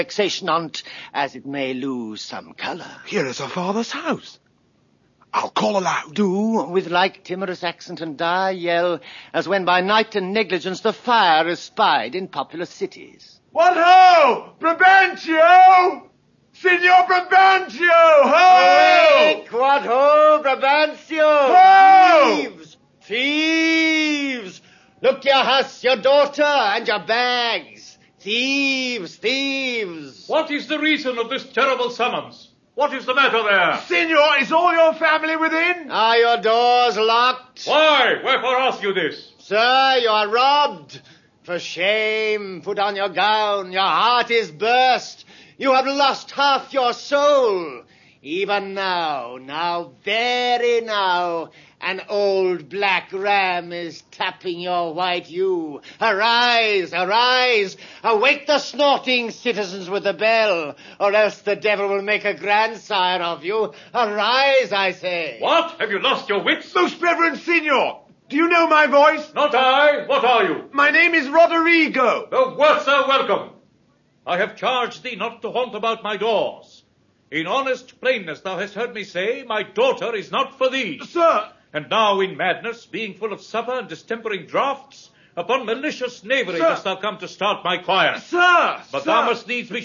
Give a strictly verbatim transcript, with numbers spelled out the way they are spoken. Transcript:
vexation on't, as it may lose some colour. Here is her father's house. I'll call aloud. Do, with like timorous accent and dire yell, as when by night and negligence the fire is spied in populous cities. What ho! Brabantio! Signor Brabantio! Ho! Awake, what ho, Brabantio! Ho! Thieves! Thieves! Look your huss, your daughter, and your bags! Thieves! Thieves! What is the reason of this terrible summons? What is the matter there? Signor, is all your family within? Are your doors locked? Why? Wherefore ask you this? Sir, you are robbed. For shame, put on your gown. Your heart is burst. You have lost half your soul. Even now, now, very now, an old black ram is tapping your white ewe. Arise, arise, awake the snorting citizens with the bell, or else the devil will make a grandsire of you. Arise, I say. What? Have you lost your wits? Most reverend Signor, do you know my voice? Not I. What are you? My name is Roderigo. The worse are welcome. I have charged thee not to haunt about my doors. In honest plainness thou hast heard me say, my daughter is not for thee. Sir! And now in madness, being full of supper and distempering draughts, upon malicious knavery Sir. dost thou come to start my choir. Sir! But sir. thou must needs be